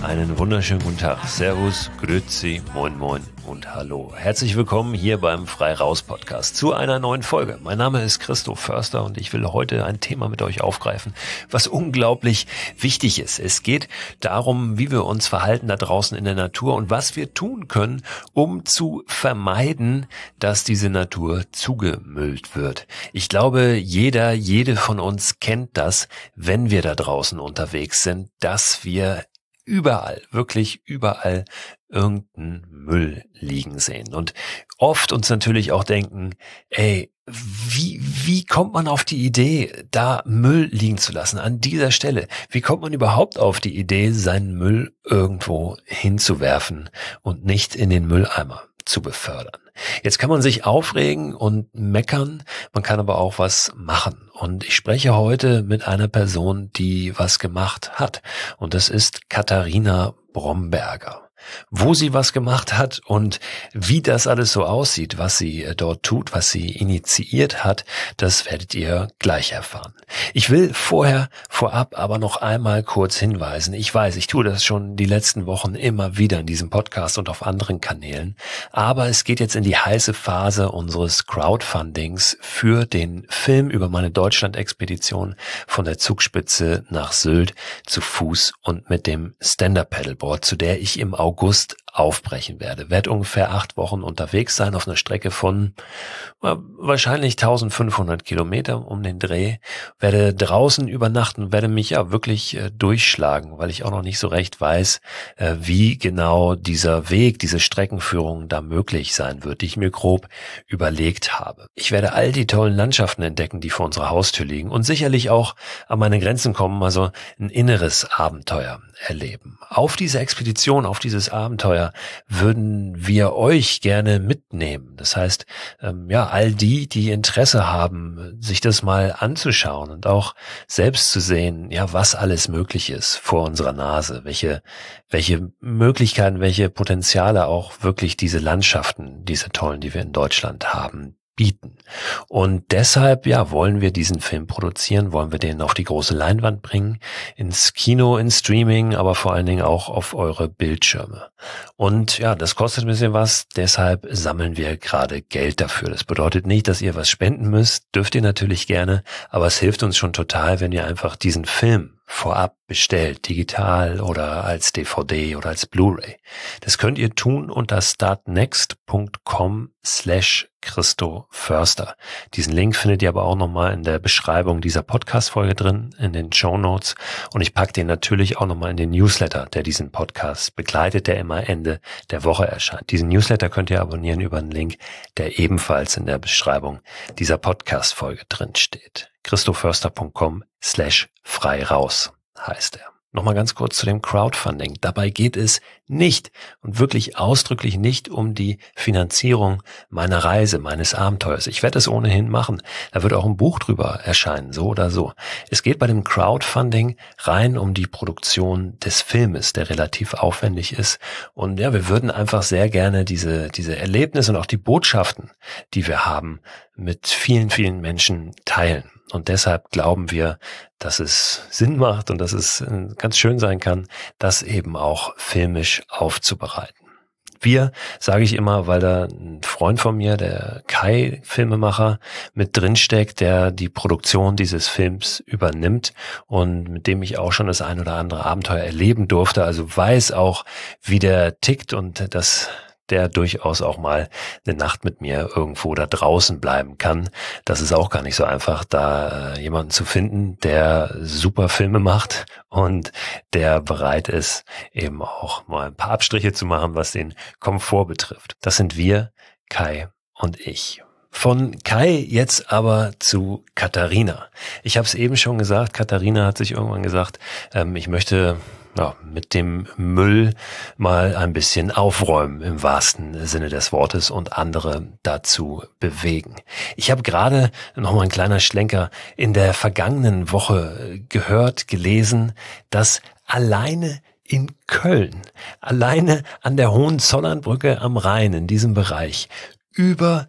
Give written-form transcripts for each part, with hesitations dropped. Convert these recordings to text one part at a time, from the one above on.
Einen wunderschönen guten Tag. Servus, grüezi, moin moin und hallo. Herzlich willkommen hier beim Frei Raus Podcast zu einer neuen Folge. Mein Name ist Christoph Förster und ich will heute ein Thema mit euch aufgreifen, was unglaublich wichtig ist. Es geht darum, wie wir uns verhalten da draußen in der Natur und was wir tun können, um zu vermeiden, dass diese Natur zugemüllt wird. Ich glaube, jede von uns kennt das, wenn wir da draußen unterwegs sind, dass wir überall, wirklich überall irgendeinen Müll liegen sehen. Und oft uns natürlich auch denken, wie kommt man auf die Idee, da Müll liegen zu lassen an dieser Stelle? Wie kommt man überhaupt auf die Idee, seinen Müll irgendwo hinzuwerfen und nicht in den Mülleimer zu befördern? Jetzt kann man sich aufregen und meckern, man kann aber auch was machen. Und ich spreche heute mit einer Person, die was gemacht hat. Und das ist Katharina Bromberger. Wo sie was gemacht hat und wie das alles so aussieht, was sie dort tut, was sie initiiert hat, das werdet ihr gleich erfahren. Ich will vorab aber noch einmal kurz hinweisen. Ich weiß, ich tue das schon die letzten Wochen immer wieder in diesem Podcast und auf anderen Kanälen, aber es geht jetzt in die heiße Phase unseres Crowdfundings für den Film über meine Deutschland-Expedition von der Zugspitze nach Sylt zu Fuß und mit dem Stand-Up-Paddleboard, zu der ich im August aufbrechen werde. Werde ungefähr 8 Wochen unterwegs sein auf einer Strecke von wahrscheinlich 1500 Kilometer um den Dreh. Werde draußen übernachten, werde mich ja wirklich durchschlagen, weil ich auch noch nicht so recht weiß, wie genau dieser Weg, diese Streckenführung da möglich sein wird, die ich mir grob überlegt habe. Ich werde all die tollen Landschaften entdecken, die vor unserer Haustür liegen und sicherlich auch an meine Grenzen kommen, also ein inneres Abenteuer erleben. Auf diese Expedition, auf dieses Abenteuer würden wir euch gerne mitnehmen. Das heißt, all die Interesse haben, sich das mal anzuschauen und auch selbst zu sehen, was alles möglich ist vor unserer Nase, welche Möglichkeiten, welche Potenziale auch wirklich diese Landschaften, diese tollen, die wir in Deutschland haben, bieten. Und deshalb, wollen wir diesen Film produzieren, wollen wir den auf die große Leinwand bringen, ins Kino, ins Streaming, aber vor allen Dingen auch auf eure Bildschirme. Und das kostet ein bisschen was, deshalb sammeln wir gerade Geld dafür. Das bedeutet nicht, dass ihr was spenden müsst, dürft ihr natürlich gerne, aber es hilft uns schon total, wenn ihr einfach diesen Film vorab bestellt, digital oder als DVD oder als Blu-ray. Das könnt ihr tun unter startnext.com/Christo Förster. Diesen Link findet ihr aber auch nochmal in der Beschreibung dieser Podcast-Folge drin, in den Shownotes. Und ich packe den natürlich auch nochmal in den Newsletter, der diesen Podcast begleitet, der immer Ende der Woche erscheint. Diesen Newsletter könnt ihr abonnieren über einen Link, der ebenfalls in der Beschreibung dieser Podcast-Folge drin steht. christoförster.com/frei raus heißt er. Nochmal ganz kurz zu dem Crowdfunding. Dabei geht es nicht und wirklich ausdrücklich nicht um die Finanzierung meiner Reise, meines Abenteuers. Ich werde es ohnehin machen. Da wird auch ein Buch drüber erscheinen, so oder so. Es geht bei dem Crowdfunding rein um die Produktion des Filmes, der relativ aufwendig ist. Und wir würden einfach sehr gerne diese Erlebnisse und auch die Botschaften, die wir haben, mit vielen, vielen Menschen teilen. Und deshalb glauben wir, dass es Sinn macht und dass es ganz schön sein kann, das eben auch filmisch aufzubereiten. Wir, sage ich immer, weil da ein Freund von mir, der Kai, Filmemacher, mit drinsteckt, der die Produktion dieses Films übernimmt und mit dem ich auch schon das ein oder andere Abenteuer erleben durfte, also weiß auch, wie der tickt und dass der durchaus auch mal eine Nacht mit mir irgendwo da draußen bleiben kann. Das ist auch gar nicht so einfach, da jemanden zu finden, der super Filme macht und der bereit ist, eben auch mal ein paar Abstriche zu machen, was den Komfort betrifft. Das sind wir, Kai und ich. Von Kai jetzt aber zu Katharina. Ich habe es eben schon gesagt, Katharina hat sich irgendwann gesagt, ich möchte mit dem Müll mal ein bisschen aufräumen im wahrsten Sinne des Wortes und andere dazu bewegen. Ich habe gerade noch mal ein kleiner Schlenker in der vergangenen Woche gehört, gelesen, dass alleine in Köln, alleine an der Hohenzollernbrücke am Rhein in diesem Bereich über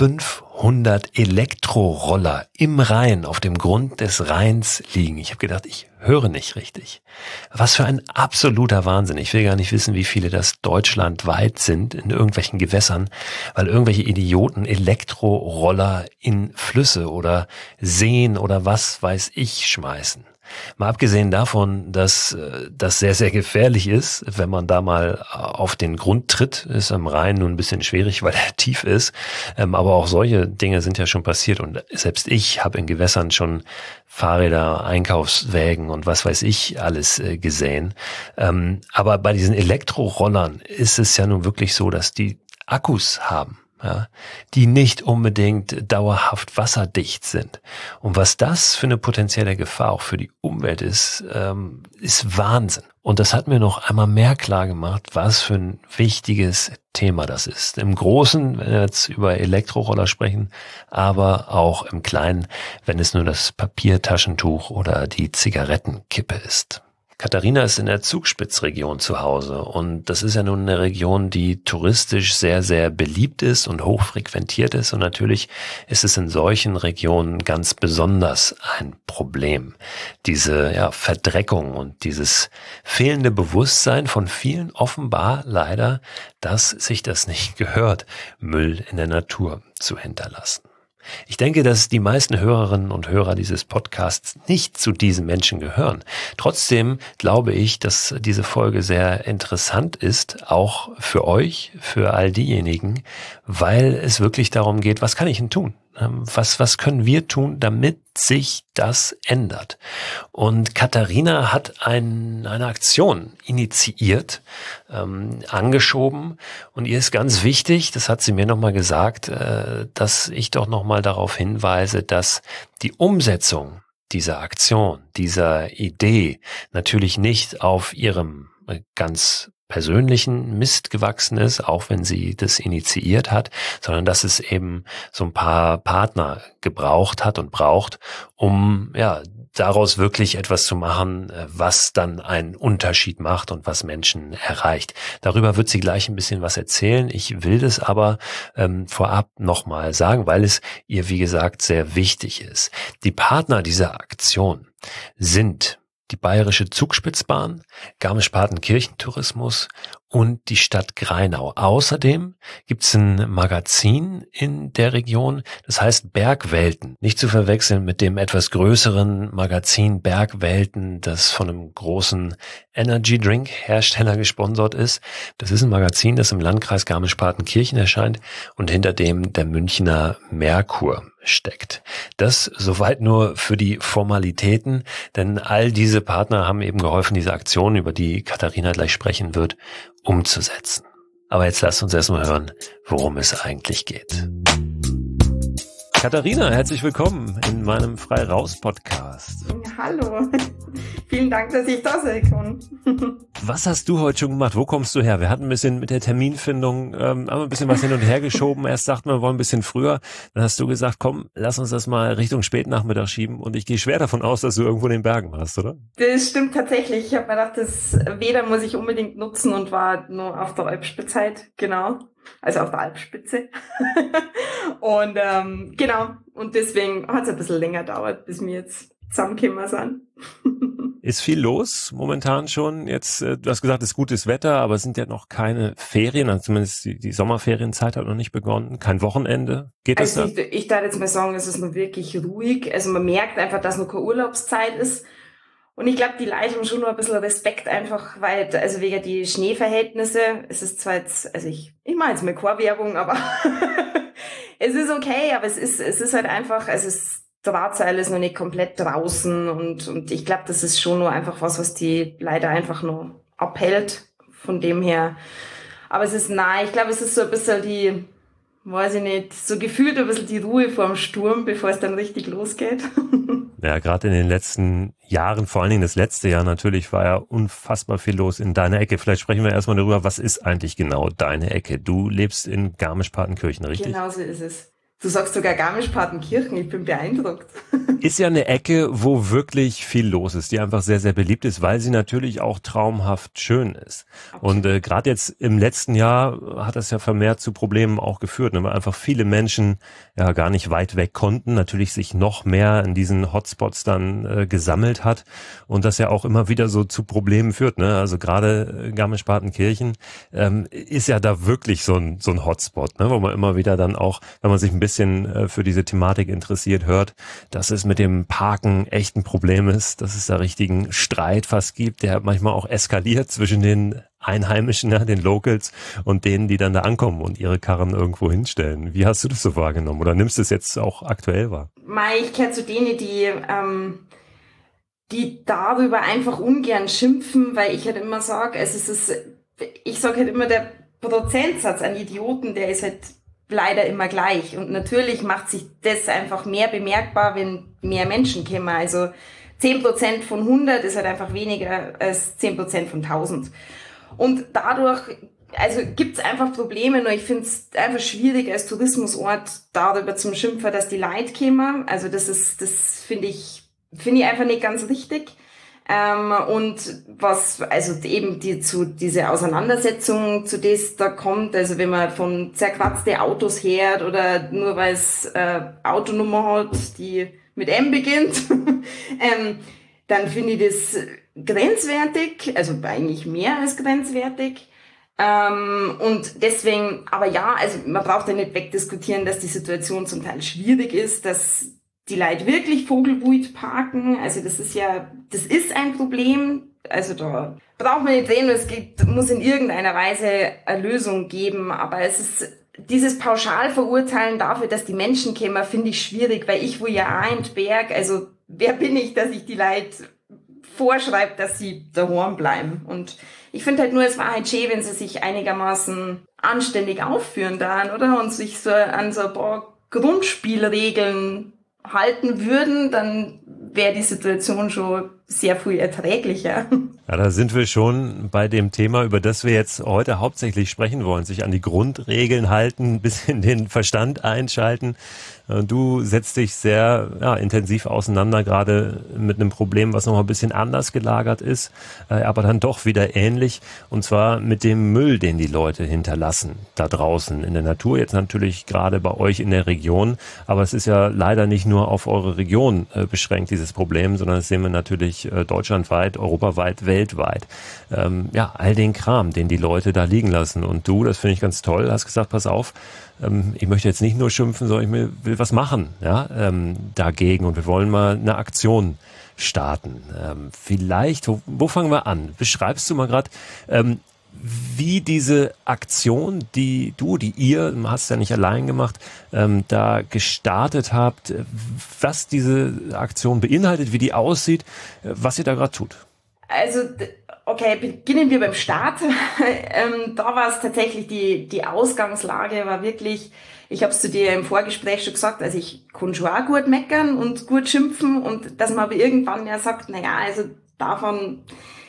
500 Elektroroller im Rhein, auf dem Grund des Rheins liegen. Ich habe gedacht, ich höre nicht richtig. Was für ein absoluter Wahnsinn. Ich will gar nicht wissen, wie viele das deutschlandweit sind in irgendwelchen Gewässern, weil irgendwelche Idioten Elektroroller in Flüsse oder Seen oder was weiß ich schmeißen. Mal abgesehen davon, dass das sehr, sehr gefährlich ist, wenn man da mal auf den Grund tritt, ist am Rhein nun ein bisschen schwierig, weil er tief ist. Aber auch solche Dinge sind ja schon passiert und selbst ich habe in Gewässern schon Fahrräder, Einkaufswägen und was weiß ich alles gesehen. Aber bei diesen Elektrorollern ist es ja nun wirklich so, dass die Akkus haben. Ja, die nicht unbedingt dauerhaft wasserdicht sind. Und was das für eine potenzielle Gefahr auch für die Umwelt ist, ist Wahnsinn. Und das hat mir noch einmal mehr klar gemacht, was für ein wichtiges Thema das ist. Im Großen, wenn wir jetzt über Elektroroller sprechen, aber auch im Kleinen, wenn es nur das Papiertaschentuch oder die Zigarettenkippe ist. Katharina ist in der Zugspitzregion zu Hause und das ist ja nun eine Region, die touristisch sehr, sehr beliebt ist und hochfrequentiert ist und natürlich ist es in solchen Regionen ganz besonders ein Problem. Diese Verdreckung und dieses fehlende Bewusstsein von vielen offenbar leider, dass sich das nicht gehört, Müll in der Natur zu hinterlassen. Ich denke, dass die meisten Hörerinnen und Hörer dieses Podcasts nicht zu diesen Menschen gehören. Trotzdem glaube ich, dass diese Folge sehr interessant ist, auch für euch, für all diejenigen, weil es wirklich darum geht, was kann ich denn tun? Was können wir tun, damit sich das ändert? Und Katharina hat eine Aktion initiiert, angeschoben und ihr ist ganz wichtig, das hat sie mir nochmal gesagt, dass ich doch nochmal darauf hinweise, dass die Umsetzung dieser Aktion, dieser Idee natürlich nicht auf ihrem ganz persönlichen Mist gewachsen ist, auch wenn sie das initiiert hat, sondern dass es eben so ein paar Partner gebraucht hat und braucht, um daraus wirklich etwas zu machen, was dann einen Unterschied macht und was Menschen erreicht. Darüber wird sie gleich ein bisschen was erzählen. Ich will das aber vorab nochmal sagen, weil es ihr, wie gesagt, sehr wichtig ist. Die Partner dieser Aktion sind die Bayerische Zugspitzbahn, Garmisch-Partenkirchen-Tourismus und die Stadt Grainau. Außerdem gibt's ein Magazin in der Region, das heißt Bergwelten. Nicht zu verwechseln mit dem etwas größeren Magazin Bergwelten, das von einem großen Energy Drink Hersteller gesponsert ist. Das ist ein Magazin, das im Landkreis Garmisch-Partenkirchen erscheint und hinter dem der Münchner Merkur steckt. Das soweit nur für die Formalitäten, denn all diese Partner haben eben geholfen, diese Aktion, über die Katharina gleich sprechen wird, umzusetzen. Aber jetzt lasst uns erstmal hören, worum es eigentlich geht. Katharina, herzlich willkommen in meinem Frei-Raus-Podcast. Hallo, vielen Dank, dass ich da sein kann. Was hast du heute schon gemacht? Wo kommst du her? Wir hatten ein bisschen mit der Terminfindung, haben ein bisschen was hin und her geschoben. Erst dachten wir wollen ein bisschen früher. Dann hast du gesagt, komm, lass uns das mal Richtung Spätnachmittag schieben. Und ich gehe schwer davon aus, dass du irgendwo in den Bergen warst, oder? Das stimmt tatsächlich. Ich habe mir gedacht, das Wetter muss ich unbedingt nutzen und war nur auf der Alpspitze halt, genau. Also auf der Alpspitze. Und genau, und deswegen hat es ein bisschen länger gedauert, bis wir jetzt zusammengekommen sind. Ist viel los momentan schon. Jetzt, du hast gesagt, es ist gutes Wetter, aber es sind ja noch keine Ferien, also zumindest die Sommerferienzeit hat noch nicht begonnen. Kein Wochenende. Geht das also ich darf jetzt mal sagen, es ist noch wirklich ruhig. Also man merkt einfach, dass noch keine Urlaubszeit ist. Und ich glaube, die Leute haben schon noch ein bisschen Respekt einfach, weil, also wegen die Schneeverhältnisse, es ist zwar jetzt, also ich mache jetzt mal keine Werbung, aber es ist okay, aber es ist halt einfach, also das Drahtseil ist noch nicht komplett draußen und ich glaube, das ist schon nur einfach was die Leute einfach noch abhält, von dem her. Aber es ist ich glaube, es ist so ein bisschen die, weiß ich nicht, so gefühlt ein bisschen die Ruhe vorm Sturm, bevor es dann richtig losgeht. Ja, gerade in den letzten Jahren, vor allen Dingen das letzte Jahr natürlich, war ja unfassbar viel los in deiner Ecke. Vielleicht sprechen wir erstmal darüber, was ist eigentlich genau deine Ecke? Du lebst in Garmisch-Partenkirchen, richtig? Genau so ist es. Du sagst sogar Garmisch-Partenkirchen, ich bin beeindruckt. Ist ja eine Ecke, wo wirklich viel los ist, die einfach sehr, sehr beliebt ist, weil sie natürlich auch traumhaft schön ist. Und gerade jetzt im letzten Jahr hat das ja vermehrt zu Problemen auch geführt, ne, weil einfach viele Menschen ja gar nicht weit weg konnten, natürlich sich noch mehr in diesen Hotspots dann gesammelt hat und das ja auch immer wieder so zu Problemen führt. Ne? Also gerade Garmisch-Partenkirchen ist ja da wirklich so ein Hotspot, ne, wo man immer wieder dann auch, wenn man sich ein bisschen für diese Thematik interessiert, hört, dass es mit dem Parken echt ein Problem ist, dass es da richtigen Streit fast gibt, der manchmal auch eskaliert zwischen den Einheimischen, ja, den Locals und denen, die dann da ankommen und ihre Karren irgendwo hinstellen. Wie hast du das so wahrgenommen oder nimmst du es jetzt auch aktuell wahr? Ich gehöre zu denen, die darüber einfach ungern schimpfen, weil ich halt immer sage, ich sage halt immer, der Prozentsatz an Idioten, der ist halt leider immer gleich. Und natürlich macht sich das einfach mehr bemerkbar, wenn mehr Menschen kommen. Also 10% von 100 ist halt einfach weniger als 10% von 1000. Und dadurch, also gibt's einfach Probleme, nur ich finde es einfach schwierig als Tourismusort darüber zum Schimpfen, dass die Leute kommen. Also das finde ich einfach nicht ganz richtig. Und was, also eben diese Auseinandersetzung, zu das da kommt, also wenn man von zerkratzte Autos hört oder nur weil es Autonummer hat, die mit M beginnt, dann finde ich das grenzwertig, also eigentlich mehr als grenzwertig. Und deswegen, aber ja, also man braucht ja nicht wegdiskutieren, dass die Situation zum Teil schwierig ist, dass die Leute wirklich vogelwild parken, also das ist ein Problem, also da braucht man nicht sehen, muss in irgendeiner Weise eine Lösung geben, aber es ist dieses Pauschalverurteilen dafür, dass die Menschen kommen, finde ich schwierig, weil ich will ja auch in den Berg, also wer bin ich, dass ich die Leute vorschreibe, dass sie daheim bleiben. Und ich finde halt nur, es war halt schön, wenn sie sich einigermaßen anständig aufführen dann, oder? Und sich so an so ein paar Grundspielregeln halten würden, dann wäre die Situation schon sehr viel erträglicher. Ja, da sind wir schon bei dem Thema, über das wir jetzt heute hauptsächlich sprechen wollen. Sich an die Grundregeln halten, ein bisschen den Verstand einschalten. Du setzt dich sehr intensiv auseinander, gerade mit einem Problem, was noch ein bisschen anders gelagert ist, aber dann doch wieder ähnlich. Und zwar mit dem Müll, den die Leute hinterlassen, da draußen in der Natur. Jetzt natürlich gerade bei euch in der Region. Aber es ist ja leider nicht nur auf eure Region beschränkt, dieses Problem, sondern das sehen wir natürlich deutschlandweit, europaweit, weltweit. All den Kram, den die Leute da liegen lassen. Und du, das finde ich ganz toll, hast gesagt, pass auf, ich möchte jetzt nicht nur schimpfen, sondern ich will was machen, dagegen. Und wir wollen mal eine Aktion starten. Vielleicht, wo fangen wir an? Beschreibst du mal gerade, wie diese Aktion, die ihr, hast ja nicht allein gemacht, da gestartet habt, was diese Aktion beinhaltet, wie die aussieht, was ihr da gerade tut. Also, okay, beginnen wir beim Start. Da war es tatsächlich, die Ausgangslage war wirklich, ich habe es zu dir im Vorgespräch schon gesagt, also ich kann schon auch gut meckern und gut schimpfen und dass man aber irgendwann ja sagt, naja, also davon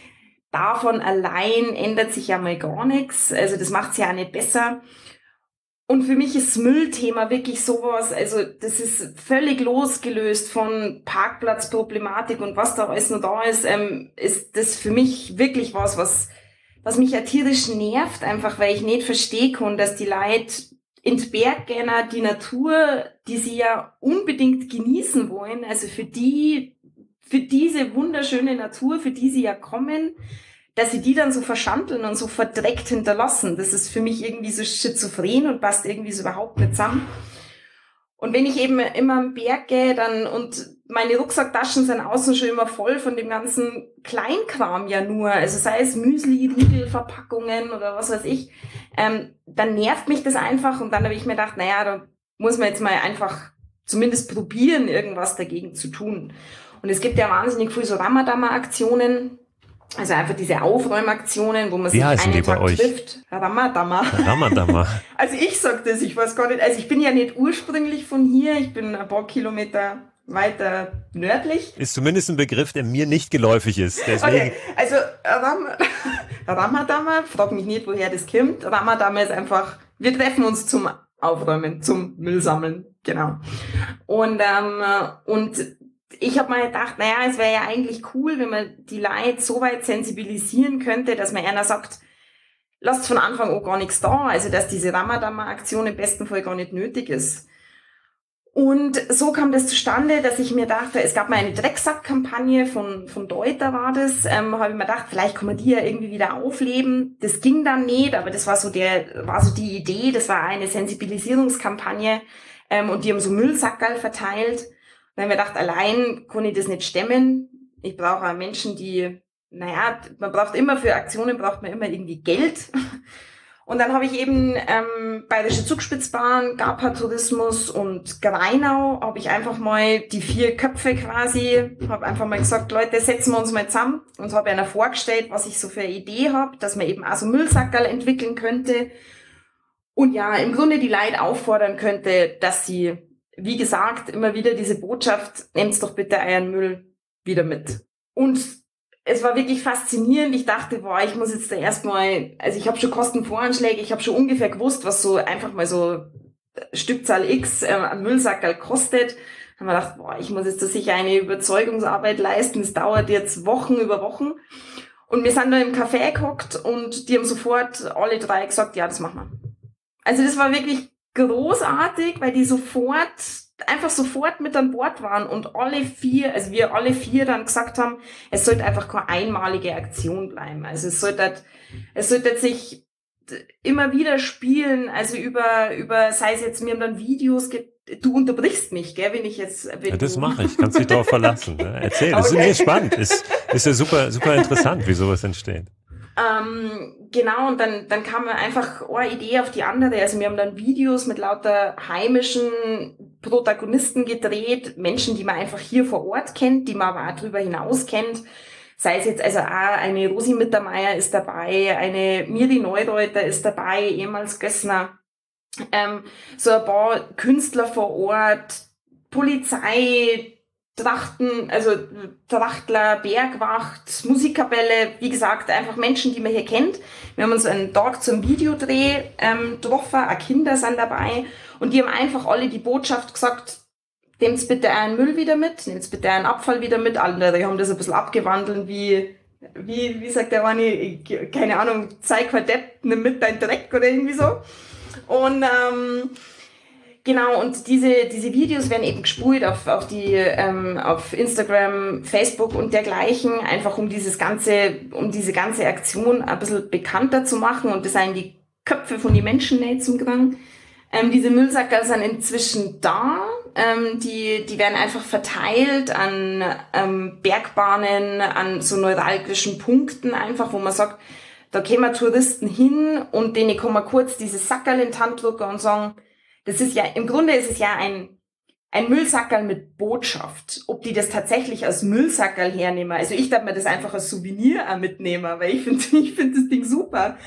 allein ändert sich ja mal gar nichts. Also das macht's ja auch nicht besser. Und für mich ist das Müllthema wirklich sowas, also das ist völlig losgelöst von Parkplatzproblematik und was da alles noch da ist das für mich wirklich was mich ja tierisch nervt, einfach weil ich nicht verstehen kann, dass die Leute in die Berg gehen, die Natur, die sie ja unbedingt genießen wollen, also für diese wunderschöne Natur, für die sie ja kommen, dass sie die dann so verschandeln und so verdreckt hinterlassen. Das ist für mich irgendwie so schizophren und passt irgendwie so überhaupt nicht zusammen. Und wenn ich eben immer am Berg gehe, und meine Rucksacktaschen sind außen schon immer voll von dem ganzen Kleinkram ja nur, also sei es Müsli, Riegel, Verpackungen oder was weiß ich, dann nervt mich das einfach und dann habe ich mir gedacht, naja, da muss man jetzt mal einfach zumindest probieren, irgendwas dagegen zu tun. Und es gibt ja wahnsinnig viel so Ramadama-Aktionen, also einfach diese Aufräumaktionen, wo man sich einen Tag trifft. Ramadama. Ramadama. Also ich sag das, ich weiß gar nicht, also ich bin ja nicht ursprünglich von hier, ich bin ein paar Kilometer weiter nördlich. Ist zumindest ein Begriff, der mir nicht geläufig ist. Deswegen. Okay, also Ramadama, frag mich nicht, woher das kommt. Ramadama ist einfach, wir treffen uns zum aufräumen, zum Müll sammeln, genau. Und ich habe mal gedacht, naja, es wäre ja eigentlich cool, wenn man die Leute so weit sensibilisieren könnte, dass man einer sagt, lasst von Anfang an gar nichts da, also dass diese Ramadama-Aktion im besten Fall gar nicht nötig ist. Und so kam das zustande, dass ich mir dachte, es gab mal eine Drecksack-Kampagne von Deuter war das, habe ich mir gedacht, vielleicht kann man die ja irgendwie wieder aufleben. Das ging dann nicht, aber das war so die Idee, das war eine Sensibilisierungskampagne und die haben so Müllsackerl verteilt. Dann habe ich mir gedacht, allein kann ich das nicht stemmen. Ich brauche auch Menschen, man braucht immer für Aktionen, braucht man immer irgendwie Geld. Und dann habe ich eben Bayerische Zugspitzbahn, Gapa-Tourismus und Greinau, habe ich einfach mal die 4 Köpfe quasi, habe einfach mal gesagt, Leute, setzen wir uns mal zusammen. Und so habe ich einer vorgestellt, was ich so für eine Idee habe, dass man eben auch so Müllsackerl entwickeln könnte. Und ja, im Grunde die Leute auffordern könnte, dass sie, wie gesagt, immer wieder diese Botschaft, nehmt doch bitte euren Müll wieder mit. Und es war wirklich faszinierend. Ich dachte, ich muss jetzt da erstmal, also ich habe schon Kostenvoranschläge, ich habe schon ungefähr gewusst, was so einfach mal so Stückzahl X an Müllsackerl kostet. Dann habe ich gedacht, ich muss jetzt da sicher eine Überzeugungsarbeit leisten. Das dauert jetzt Wochen über Wochen. Und wir sind da im Café gehockt und die haben sofort alle 3 gesagt, ja, das machen wir. Also das war wirklich großartig, weil die einfach sofort mit an Bord waren und wir alle 4 dann gesagt haben, es sollte einfach keine einmalige Aktion bleiben. Also es sollte sich immer wieder spielen, also über, sei es jetzt, wir haben dann Videos, du unterbrichst mich, gell, wenn ich jetzt... Ja, das mache ich, kannst dich darauf verlassen. Ne? Erzähl, das ist spannend, ist ja super, super interessant, wie sowas entsteht. Genau, und dann kam einfach eine Idee auf die andere. Also wir haben dann Videos mit lauter heimischen Protagonisten gedreht, Menschen, die man einfach hier vor Ort kennt, die man aber auch darüber hinaus kennt. Sei es jetzt, also auch eine Rosi Mittermeier ist dabei, eine Miri Neureuter ist dabei, ehemals Gössner. So ein paar Künstler vor Ort, Polizei, Trachtler, Bergwacht, Musikkapelle, wie gesagt, einfach Menschen, die man hier kennt. Wir haben uns einen Tag zum Videodreh getroffen, auch Kinder sind dabei und die haben einfach alle die Botschaft gesagt, nehmt bitte euren Müll wieder mit, nehmt bitte euren Abfall wieder mit. Andere haben das ein bisschen abgewandelt, wie sagt der eine, keine Ahnung, zeig mal Depp, nimm mit dein Dreck oder irgendwie so. Und genau, und diese Videos werden eben gespult auf Instagram, Facebook und dergleichen, einfach um diese ganze Aktion ein bisschen bekannter zu machen und das sind die Köpfe von den Menschen nicht zum Gang. Diese Müllsackerl sind inzwischen da, die werden einfach verteilt an Bergbahnen, an so neuralgischen Punkten einfach, wo man sagt, da kommen Touristen hin und denen kann man kurz dieses Sackerl in die Hand drücken und sagen, das ist ja, im Grunde ist es ja ein Müllsackerl mit Botschaft. Ob die das tatsächlich als Müllsackerl hernehmen. Also ich darf mir das einfach als Souvenir auch mitnehmen, weil ich finde das Ding super.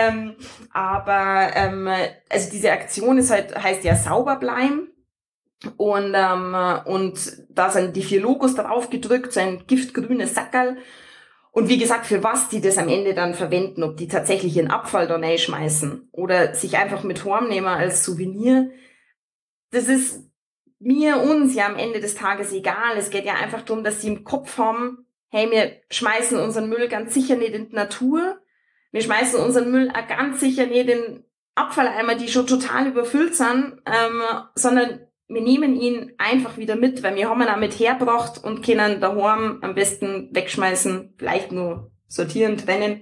Also diese Aktion heißt ja sauber bleiben. Und da sind die 4 Logos drauf gedrückt, so ein giftgrünes Sackerl. Und wie gesagt, für was die das am Ende dann verwenden, ob die tatsächlich ihren Abfall da reinschmeißen oder sich einfach mit heimnehmen als Souvenir, das ist uns ja am Ende des Tages egal. Es geht ja einfach darum, dass sie im Kopf haben, hey, wir schmeißen unseren Müll ganz sicher nicht in die Natur, wir schmeißen unseren Müll auch ganz sicher nicht in Abfalleimer, die schon total überfüllt sind, sondern wir nehmen ihn einfach wieder mit, weil wir haben ihn auch mit hergebracht und können daheim am besten wegschmeißen, vielleicht nur sortieren, trennen.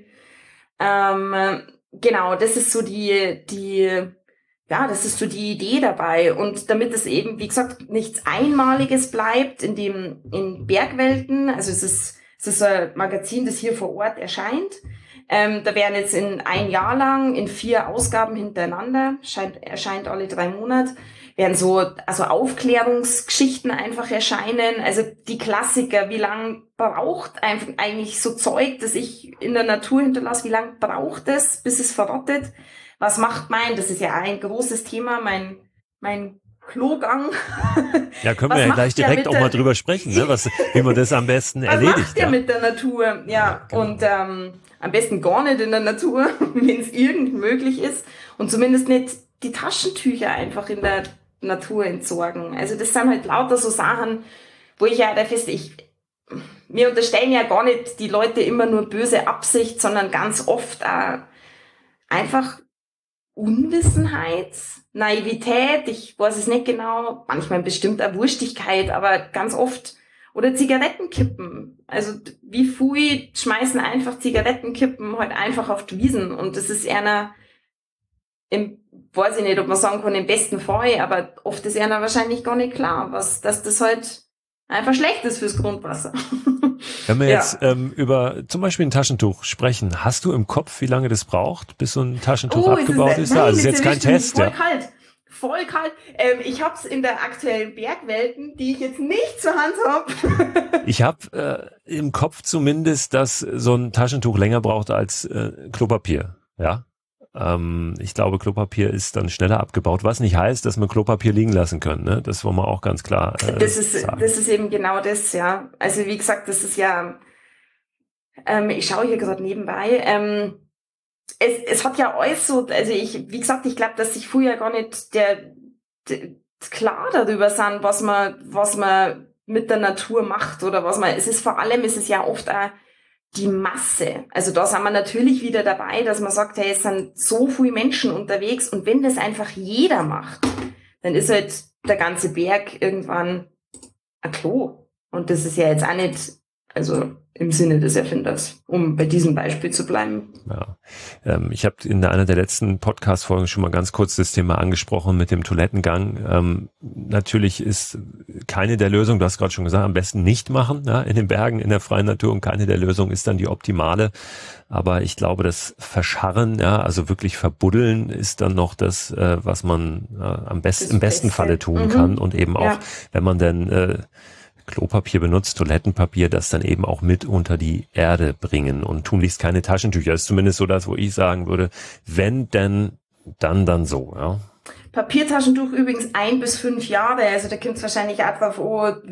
Genau, das ist so die Idee dabei. Und damit es eben, wie gesagt, nichts Einmaliges bleibt in Bergwelten, also es ist ein Magazin, das hier vor Ort erscheint. Da werden jetzt in ein Jahr lang in 4 Ausgaben hintereinander, erscheint alle 3 Monate, werden also Aufklärungsgeschichten einfach erscheinen, also die Klassiker, wie lang braucht eigentlich so Zeug, das ich in der Natur hinterlasse, wie lang braucht es, bis es verrottet? Was macht das ist ja ein großes Thema, mein Klogang. Ja, können wir ja gleich direkt auch mal drüber sprechen, ne? Wie man das am besten erledigt. Was macht der mit der Natur? Ja, genau. Und am besten gar nicht in der Natur, wenn es irgend möglich ist und zumindest nicht die Taschentücher einfach in der Natur entsorgen. Also das sind halt lauter so Sachen, wo ich ja der Feste, wir unterstellen ja gar nicht die Leute immer nur böse Absicht, sondern ganz oft auch einfach Unwissenheit, Naivität, ich weiß es nicht genau, manchmal bestimmt auch Wurstigkeit, aber ganz oft, oder Zigarettenkippen. Also wie viele schmeißen einfach Zigarettenkippen halt einfach auf die Wiesen und das ist einer weiß ich nicht, ob man sagen kann, im besten Fall, aber oft ist einer wahrscheinlich gar nicht klar, dass das halt einfach schlecht ist fürs Grundwasser. Wenn wir jetzt über zum Beispiel ein Taschentuch sprechen, hast du im Kopf, wie lange das braucht, bis so ein Taschentuch abgebaut ist? Nein, Also ist jetzt kein Test. Voll kalt. Ich habe es in der aktuellen Bergwelten, die ich jetzt nicht zur Hand habe. Ich habe im Kopf zumindest, dass so ein Taschentuch länger braucht als Klopapier. Ja. Ich glaube, Klopapier ist dann schneller abgebaut, was nicht heißt, dass man Klopapier liegen lassen können. Ne? Das wollen wir auch ganz klar sagen. Das ist eben genau das, ja. Also wie gesagt, das ist ja, ich schaue hier gerade nebenbei, es hat ja alles so, also wie gesagt, ich glaube, dass sich früher gar nicht klar darüber sind, was man mit der Natur macht oder es ist ja oft auch die Masse. Also da sind wir natürlich wieder dabei, dass man sagt, hey, es sind so viele Menschen unterwegs und wenn das einfach jeder macht, dann ist halt der ganze Berg irgendwann ein Klo. Und das ist ja jetzt auch nicht, also im Sinne des Erfinders, um bei diesem Beispiel zu bleiben. Ja. Ich habe in einer der letzten Podcast-Folgen schon mal ganz kurz das Thema angesprochen mit dem Toilettengang. Natürlich ist keine der Lösungen, du hast gerade schon gesagt, am besten nicht machen, ja, in den Bergen, in der freien Natur, und keine der Lösungen ist dann die optimale. Aber ich glaube, das Verscharren, ja, also wirklich verbuddeln, ist dann noch das, was man im besten Falle tun kann. Und eben auch, wenn man denn Klopapier benutzt, Toilettenpapier, das dann eben auch mit unter die Erde bringen und tunlichst keine Taschentücher. Das ist zumindest so das, wo ich sagen würde, wenn denn, dann so, ja. Papiertaschentuch übrigens 1 bis 5 Jahre, also da kommt es wahrscheinlich auch drauf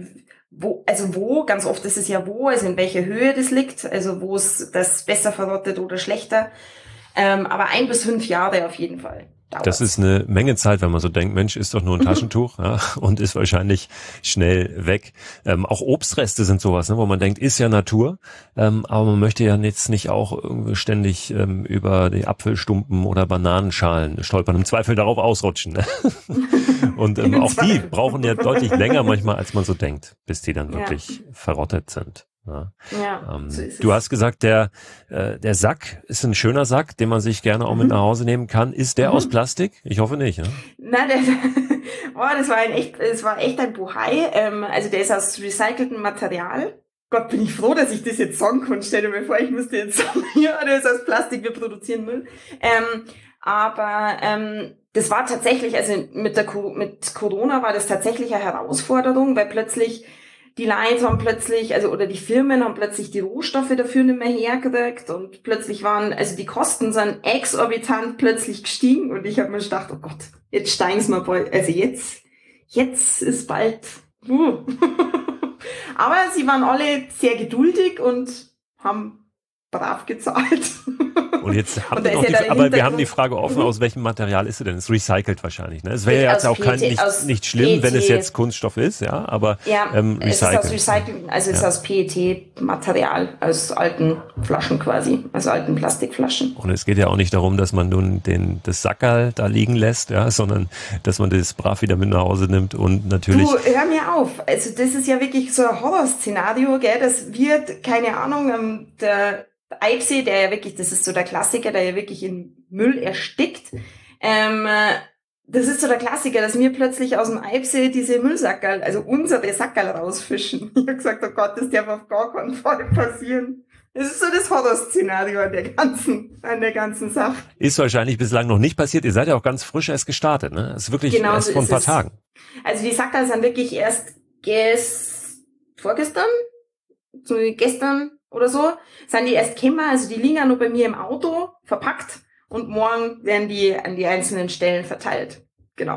wo, ganz oft ist es ja also in welcher Höhe das liegt, also wo es das besser verrottet oder schlechter, aber 1 bis 5 Jahre auf jeden Fall. Das ist eine Menge Zeit, wenn man so denkt, Mensch, ist doch nur ein Taschentuch, ja, und ist wahrscheinlich schnell weg. Auch Obstreste sind sowas, ne, wo man denkt, ist ja Natur, aber man möchte ja jetzt nicht auch ständig über die Apfelstumpen oder Bananenschalen stolpern, im Zweifel darauf ausrutschen. Ne? Und auch die brauchen ja deutlich länger manchmal, als man so denkt, bis die dann wirklich verrottet sind. Ja, so ist es. Du hast gesagt, der Sack ist ein schöner Sack, den man sich gerne auch mit nach Hause nehmen kann. Ist der aus Plastik? Ich hoffe nicht. Ne? Nein, das war echt ein Bohai. Also der ist aus recyceltem Material. Gott, bin ich froh, dass ich das jetzt sagen kann. Stell dir mal vor, ich müsste jetzt sagen, ja, der ist aus Plastik, wir produzieren Müll. Aber das war tatsächlich, also mit Corona war das tatsächlich eine Herausforderung, weil plötzlich die Lines haben plötzlich, oder die Firmen haben plötzlich die Rohstoffe dafür nicht mehr hergekriegt und plötzlich also die Kosten sind exorbitant plötzlich gestiegen und ich habe mir gedacht, oh Gott, jetzt steigen sie mal bald, also jetzt ist bald, Aber sie waren alle sehr geduldig und haben brav gezahlt. Und jetzt haben wir noch aber wir haben die Frage offen, aus welchem Material ist sie denn? Es ist recycelt wahrscheinlich, ne? Es wäre ja jetzt auch nicht schlimm, wenn es jetzt Kunststoff ist, ja, aber recycelt. Es ist aus recyceltem, also es ist aus PET-Material, aus alten Flaschen quasi, also alten Plastikflaschen. Und es geht ja auch nicht darum, dass man nun das Sackerl da liegen lässt, ja, sondern dass man das brav wieder mit nach Hause nimmt und natürlich... Du, hör mir auf, also das ist ja wirklich so ein Horrorszenario, gell, das wird, keine Ahnung, der Eibsee, der ja wirklich, das ist so der Klassiker, der ja wirklich in Müll erstickt. Das ist so der Klassiker, dass wir plötzlich aus dem Eibsee diese Müllsackerl, also unsere Sackerl rausfischen. Ich habe gesagt, oh Gott, das darf auf gar keinen Fall passieren. Das ist so das Horrorszenario an der ganzen Sache. Ist wahrscheinlich bislang noch nicht passiert. Ihr seid ja auch ganz frisch erst gestartet, ne? Das ist wirklich erst vor ein paar Tagen. Also die Sackerl sind wirklich erst vorgestern, so gestern oder so, sind die erst gekommen, also die liegen ja nur bei mir im Auto, verpackt, und morgen werden die an die einzelnen Stellen verteilt. Genau.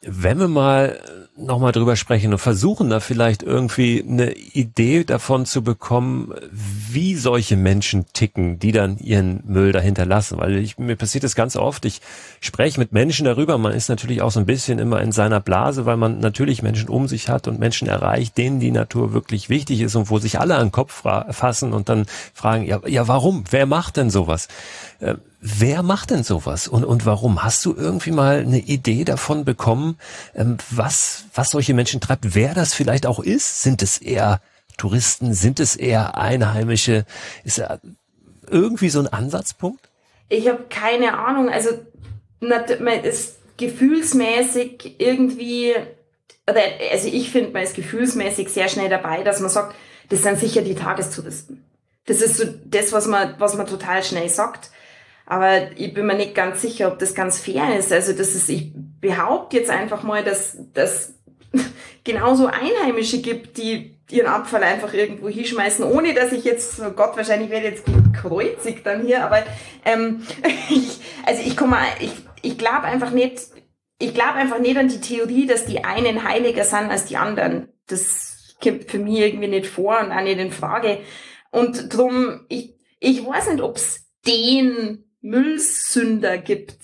Wenn wir mal nochmal drüber sprechen und versuchen, da vielleicht irgendwie eine Idee davon zu bekommen, wie solche Menschen ticken, die dann ihren Müll dahinter lassen. Weil mir passiert das ganz oft, ich spreche mit Menschen darüber, man ist natürlich auch so ein bisschen immer in seiner Blase, weil man natürlich Menschen um sich hat und Menschen erreicht, denen die Natur wirklich wichtig ist und wo sich alle an den Kopf fassen und dann fragen, ja warum? Wer macht denn sowas? Wer macht denn sowas und warum? Hast du irgendwie mal eine Idee davon bekommen, was solche Menschen treibt? Wer das vielleicht auch ist? Sind es eher Touristen? Sind es eher Einheimische? Ist da irgendwie so ein Ansatzpunkt? Ich habe keine Ahnung. Also man ist gefühlsmäßig irgendwie, also ich finde, man ist gefühlsmäßig sehr schnell dabei, dass man sagt, das sind sicher die Tagestouristen. Das ist so das, was man total schnell sagt. Aber ich bin mir nicht ganz sicher, ob das ganz fair ist. Also ich behaupte jetzt einfach mal, dass genauso Einheimische gibt, die ihren Abfall einfach irgendwo hinschmeißen, ohne dass ich jetzt, oh Gott, wahrscheinlich werde ich jetzt gekreuzigt dann hier, aber ich glaube einfach nicht an die Theorie, dass die einen heiliger sind als die anderen. Das kommt für mich irgendwie nicht vor und auch nicht in Frage. Und drum, ich weiß nicht, ob es den Müllsünder gibt.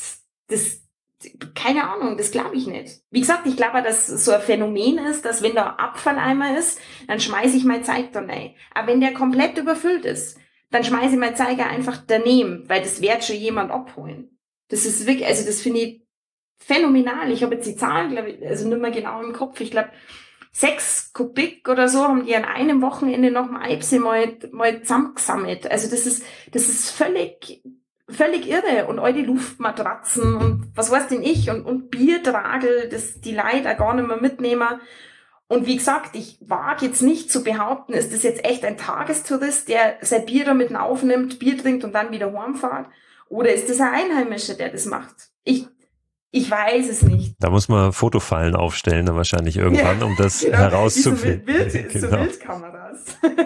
Keine Ahnung, das glaube ich nicht. Wie gesagt, ich glaube, dass so ein Phänomen ist, dass wenn da Abfalleimer ist, dann schmeiße ich mein Zeug da rein. Aber wenn der komplett überfüllt ist, dann schmeiße ich mein Zeug einfach daneben, weil das wird schon jemand abholen. Das ist wirklich, also das finde ich phänomenal. Ich habe jetzt die Zahlen, glaube ich, also nicht mehr genau im Kopf. Ich glaube, 6 Kubik oder so haben die an einem Wochenende noch mal Eibsee mal zusammengesammelt. Also das ist völlig irre. Und all die Luftmatratzen und was weiß denn ich und Biertragel, das die Leute auch gar nicht mehr mitnehmen. Und wie gesagt, ich wage jetzt nicht zu behaupten, ist das jetzt echt ein Tagestourist, der sein Bier damit aufnimmt, Bier trinkt und dann wieder heimfährt? Oder ist das ein Einheimischer, der das macht? Ich weiß es nicht. Da muss man Fotofallen aufstellen, dann wahrscheinlich irgendwann, um das herauszufinden. So Wildkameras.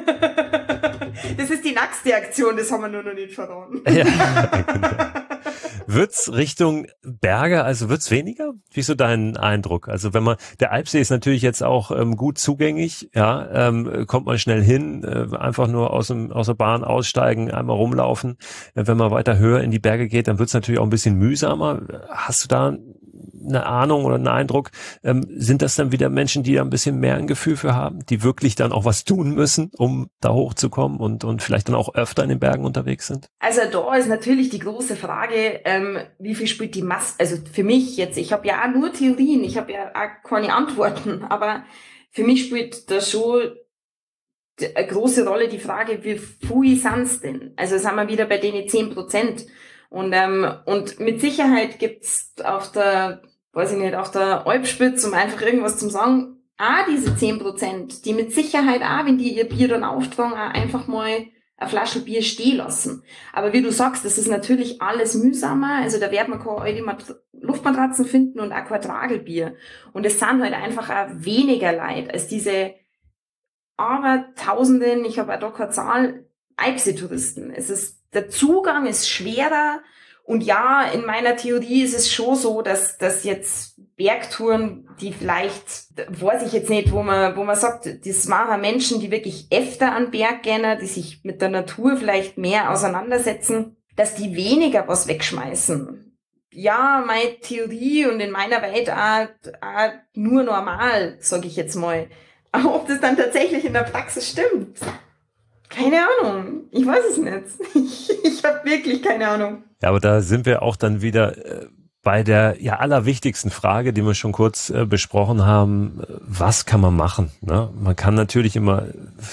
Das ist die nächste Aktion, das haben wir nur noch nicht verraten. Ja, genau. Wird's Richtung Berge, also wird's weniger? Wie ist so dein Eindruck? Also der Eibsee ist natürlich jetzt auch gut zugänglich, ja, kommt man schnell hin, einfach nur aus der Bahn aussteigen, einmal rumlaufen. Wenn man weiter höher in die Berge geht, dann wird's natürlich auch ein bisschen mühsamer. Hast du da eine Ahnung oder einen Eindruck, sind das dann wieder Menschen, die da ein bisschen mehr ein Gefühl für haben, die wirklich dann auch was tun müssen, um da hochzukommen und vielleicht dann auch öfter in den Bergen unterwegs sind? Also da ist natürlich die große Frage, wie viel spielt die Masse, also für mich jetzt, ich habe ja auch nur Theorien, ich habe ja auch keine Antworten, aber für mich spielt da schon eine große Rolle die Frage, wie viel sind's denn? Also sind wir wieder bei denen 10%. Und mit Sicherheit gibt's auf der Alpspitze, um einfach irgendwas zu sagen, auch diese 10%, die mit Sicherheit auch, wenn die ihr Bier dann auftragen, auch einfach mal eine Flasche Bier stehen lassen. Aber wie du sagst, das ist natürlich alles mühsamer, also da wird man keine alte Luftmatratzen finden und auch kein Tragelbier. Und es sind halt einfach auch weniger Leute als diese Abertausenden, ich habe auch da keine Zahl, Eibsee-Touristen. Der Zugang ist schwerer und ja, in meiner Theorie ist es schon so, dass jetzt Bergtouren, die vielleicht, weiß ich jetzt nicht, wo man sagt, das machen Menschen, die wirklich öfter an Berg gehen, die sich mit der Natur vielleicht mehr auseinandersetzen, dass die weniger was wegschmeißen. Ja, meine Theorie und in meiner Welt auch nur normal, sage ich jetzt mal. Aber ob das dann tatsächlich in der Praxis stimmt? Keine Ahnung. Ich weiß es nicht. Ich habe wirklich keine Ahnung. Ja, aber da sind wir auch dann wieder bei der allerwichtigsten Frage, die wir schon kurz besprochen haben. Was kann man machen? Ne? Man kann natürlich immer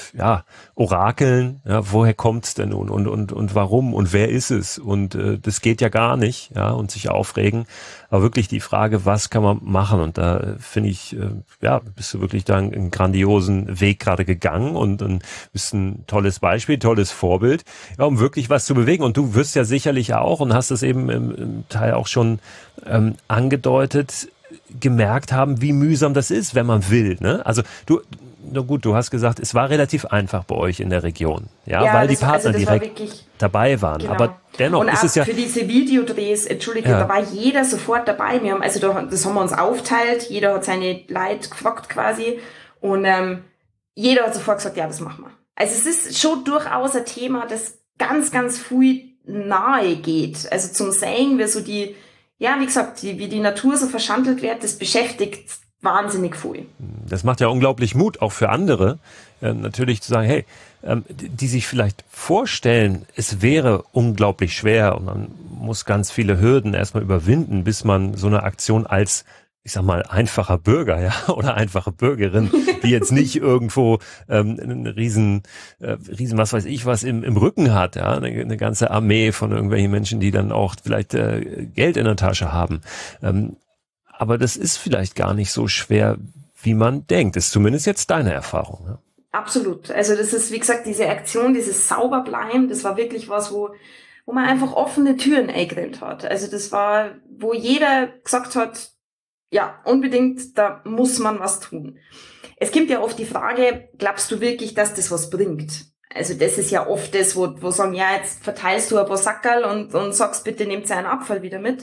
orakeln. Ja, woher kommt's denn nun und warum und wer ist es? Und das geht ja gar nicht. Ja, und sich aufregen. Aber wirklich die Frage, was kann man machen? Und da finde ich, bist du wirklich da einen grandiosen Weg gerade gegangen und bist ein tolles Beispiel, tolles Vorbild, um wirklich was zu bewegen. Und du wirst ja sicherlich auch, und hast es eben im Teil auch schon angedeutet, gemerkt haben, wie mühsam das ist, wenn man will. Ne? Also na gut, du hast gesagt, es war relativ einfach bei euch in der Region, ja, weil die Partner direkt dabei waren. Genau. Aber dennoch und ist es ja... für diese Videodrehs, da war jeder sofort dabei. Wir haben, das haben wir uns aufteilt, jeder hat seine Leute gefragt quasi und jeder hat sofort gesagt, ja, das machen wir. Also es ist schon durchaus ein Thema, das ganz, ganz viel nahe geht. Also zum Sehen, wie gesagt, wie die Natur so verschandelt wird, das beschäftigt wahnsinnig viel. Das macht ja unglaublich Mut, auch für andere, natürlich zu sagen, hey, die sich vielleicht vorstellen, es wäre unglaublich schwer und man muss ganz viele Hürden erstmal überwinden, bis man so eine Aktion als, ich sag mal, einfacher Bürger, ja, oder einfache Bürgerin, die jetzt nicht irgendwo einen riesen, was weiß ich was im Rücken hat, ja, eine ganze Armee von irgendwelchen Menschen, die dann auch vielleicht Geld in der Tasche haben. Aber das ist vielleicht gar nicht so schwer, wie man denkt. Das ist zumindest jetzt deine Erfahrung. Ja? Absolut. Also das ist, wie gesagt, diese Aktion, dieses Sauberbleiben, das war wirklich was, wo man einfach offene Türen eingerannt hat. Also das war, wo jeder gesagt hat, ja, unbedingt, da muss man was tun. Es kommt ja oft die Frage, glaubst du wirklich, dass das was bringt? Also das ist ja oft das, wo sagen, ja, jetzt verteilst du ein paar Sackerl und sagst, bitte nehmt seinen Abfall wieder mit.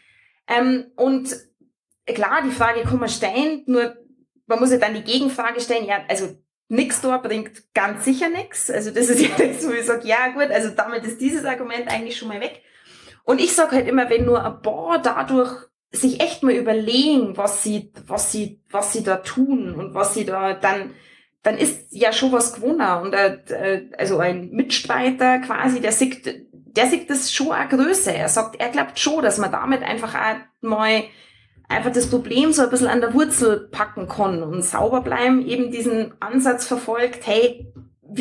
Und klar, die Frage kann man stellen, nur man muss ja dann die Gegenfrage stellen, ja, also nix da bringt ganz sicher nix. Also das ist ja das, wo ich sage, ja gut, also damit ist dieses Argument eigentlich schon mal weg. Und ich sage halt immer, wenn nur ein paar dadurch sich echt mal überlegen, was sie da tun und was sie da dann ist ja schon was gewonnen. Und also ein Mitstreiter quasi, der sieht das schon auch größer. Er sagt, er glaubt schon, dass man damit einfach auch mal einfach das Problem so ein bisschen an der Wurzel packen kann und sauber bleiben, eben diesen Ansatz verfolgt, hey,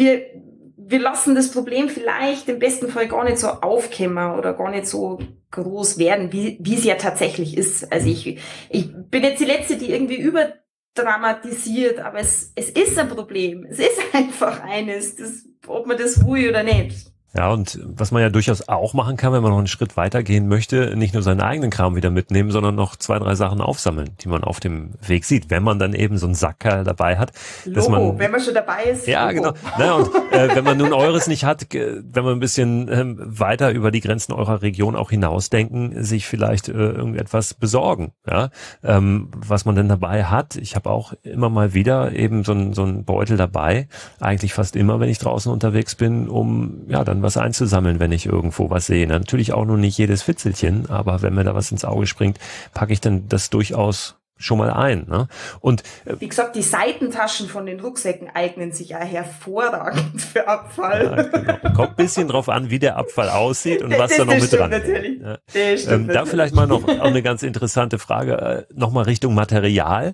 wir lassen das Problem vielleicht im besten Fall gar nicht so aufkommen oder gar nicht so groß werden, wie es ja tatsächlich ist. Also ich bin jetzt die Letzte, die irgendwie überdramatisiert, aber es ist ein Problem. Es ist einfach eines, ob man das will oder nicht. Ja, und was man ja durchaus auch machen kann, wenn man noch einen Schritt weitergehen möchte, nicht nur seinen eigenen Kram wieder mitnehmen, sondern noch 2, 3 Sachen aufsammeln, die man auf dem Weg sieht, wenn man dann eben so einen Sackerl dabei hat. Wenn man schon dabei ist. Ja, Logo. Genau. Na, und wenn man nun eures nicht hat, wenn man ein bisschen weiter über die Grenzen eurer Region auch hinausdenken, sich vielleicht irgendetwas besorgen, ja, was man denn dabei hat. Ich habe auch immer mal wieder eben so einen Beutel dabei, eigentlich fast immer, wenn ich draußen unterwegs bin, um ja dann was einzusammeln, wenn ich irgendwo was sehe. Natürlich auch nur nicht jedes Fitzelchen, aber wenn mir da was ins Auge springt, packe ich dann das durchaus schon mal ein. Ne? Und wie gesagt, die Seitentaschen von den Rucksäcken eignen sich ja hervorragend für Abfall. Ja, genau. Kommt ein bisschen drauf an, wie der Abfall aussieht und was da noch mit dran ist. Ja. Da vielleicht mal noch auch eine ganz interessante Frage, nochmal Richtung Material.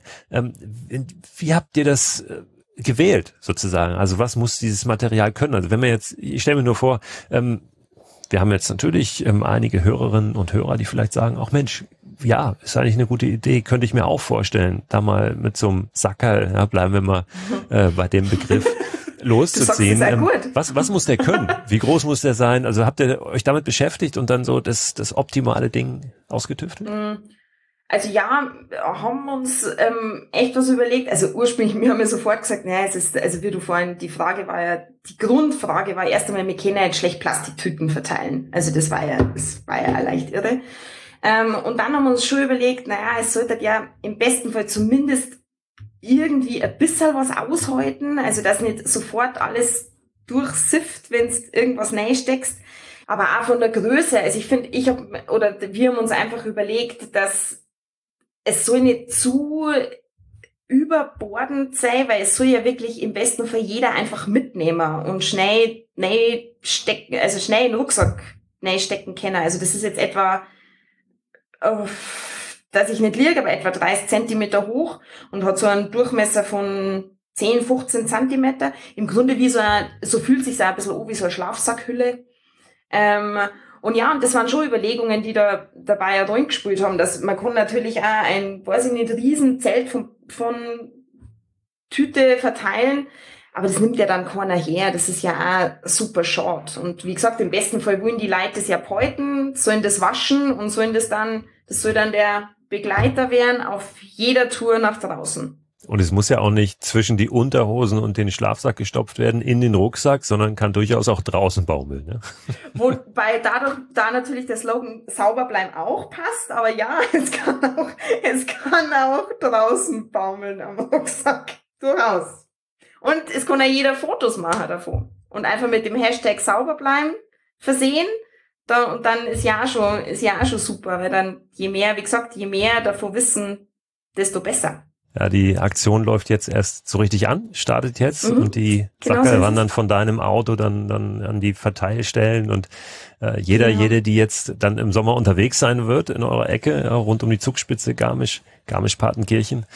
Wie habt ihr das gewählt, sozusagen? Also was muss dieses Material können? Also wenn wir jetzt, ich stelle mir nur vor, wir haben jetzt natürlich einige Hörerinnen und Hörer, die vielleicht sagen, ach Mensch, ja, ist eigentlich eine gute Idee, könnte ich mir auch vorstellen, da mal mit so einem Sackerl, ja, bleiben wir mal bei dem Begriff, loszuziehen. Was muss der können? Wie groß muss der sein? Also habt ihr euch damit beschäftigt und dann so das optimale Ding ausgetüftelt? Also ja, haben uns echt was überlegt. Also ursprünglich, wir haben ja sofort gesagt, naja, es ist, also wie du vorhin, die Grundfrage war erst einmal, wir können ja jetzt schlecht Plastiktüten verteilen. Also das war ja leicht irre. Und dann haben wir uns schon überlegt, naja, es sollte ja im besten Fall zumindest irgendwie ein bisschen was aushalten. Also dass nicht sofort alles durchsifft, wenn du irgendwas reinsteckst. Aber auch von der Größe. Also ich finde, wir haben uns einfach überlegt, dass es soll nicht zu überbordend sein, weil es soll ja wirklich im besten Fall jeder einfach mitnehmen und schnell stecken, also schnell in den Rucksack stecken können. Also das ist jetzt etwa, dass ich nicht liege, aber etwa 30 Zentimeter hoch und hat so einen Durchmesser von 10, 15 Zentimeter. Im Grunde so fühlt sich ein bisschen an wie so eine Schlafsackhülle. Und ja, und das waren schon Überlegungen, die da dabei reingespielt haben, dass man kann natürlich auch ein, weiß ich nicht, Riesenzelt von Tüte verteilen, aber das nimmt ja dann keiner her, das ist ja auch super short. Und wie gesagt, im besten Fall wollen die Leute das ja behalten, sollen das waschen und das soll dann der Begleiter werden auf jeder Tour nach draußen. Und es muss ja auch nicht zwischen die Unterhosen und den Schlafsack gestopft werden in den Rucksack, sondern kann durchaus auch draußen baumeln. Ne? Wobei da natürlich der Slogan sauber bleiben auch passt, aber ja, es kann auch draußen baumeln am Rucksack. Durchaus. Und es kann ja jeder Fotos machen davon. Und einfach mit dem Hashtag sauber bleiben versehen. Und dann ist ja schon super, weil dann je mehr davon wissen, desto besser. Ja, die Aktion läuft jetzt erst so richtig an, startet jetzt und die Sackerl wandern von deinem Auto dann an die Verteilstellen und jede, die jetzt dann im Sommer unterwegs sein wird in eurer Ecke, rund um die Zugspitze Garmisch-Partenkirchen,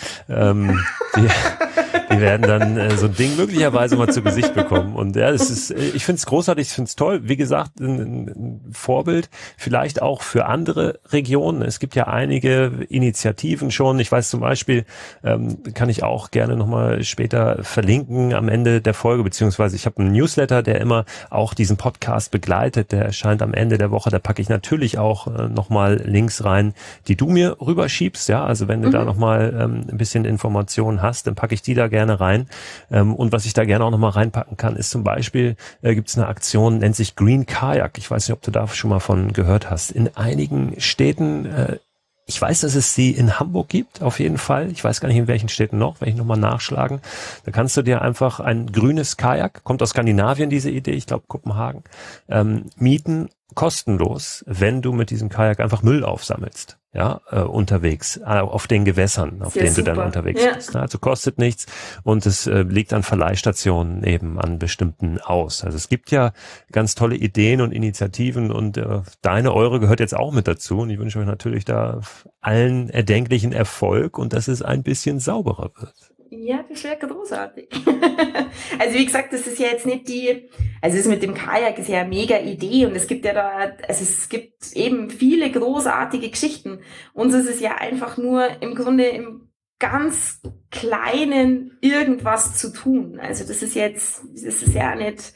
die werden dann so ein Ding möglicherweise mal zu Gesicht bekommen. Und ja, ich finde es großartig, ich finde es toll. Wie gesagt, ein Vorbild, vielleicht auch für andere Regionen. Es gibt ja einige Initiativen schon. Ich weiß zum Beispiel, kann ich auch gerne nochmal später verlinken am Ende der Folge, beziehungsweise ich habe einen Newsletter, der immer auch diesen Podcast begleitet. Der erscheint am Ende der Woche. Da packe ich natürlich auch nochmal Links rein, die du mir rüberschiebst. Ja, also wenn du da nochmal ein bisschen Informationen hast, dann packe ich die da gerne rein. Und was ich da gerne auch nochmal reinpacken kann, ist zum Beispiel, gibt es eine Aktion, nennt sich Green Kajak. Ich weiß nicht, ob du da schon mal von gehört hast. In einigen Städten, ich weiß, dass es sie in Hamburg gibt, auf jeden Fall. Ich weiß gar nicht, in welchen Städten noch, werde ich nochmal nachschlagen. Da kannst du dir einfach ein grünes Kajak, kommt aus Skandinavien diese Idee, ich glaube Kopenhagen, mieten, kostenlos, wenn du mit diesem Kajak einfach Müll aufsammelst. Ja, unterwegs, auf den Gewässern, auf denen du dann unterwegs bist. Also kostet nichts und es liegt an Verleihstationen eben an bestimmten aus. Also es gibt ja ganz tolle Ideen und Initiativen und eure gehört jetzt auch mit dazu und ich wünsche euch natürlich da allen erdenklichen Erfolg und dass es ein bisschen sauberer wird. Ja, das wäre großartig. Also wie gesagt, das ist ja jetzt nicht das mit dem Kajak ist ja eine mega Idee und es gibt ja es gibt eben viele großartige Geschichten. Uns ist es ja einfach nur im Grunde im ganz Kleinen irgendwas zu tun. Also es ist jetzt auch nicht,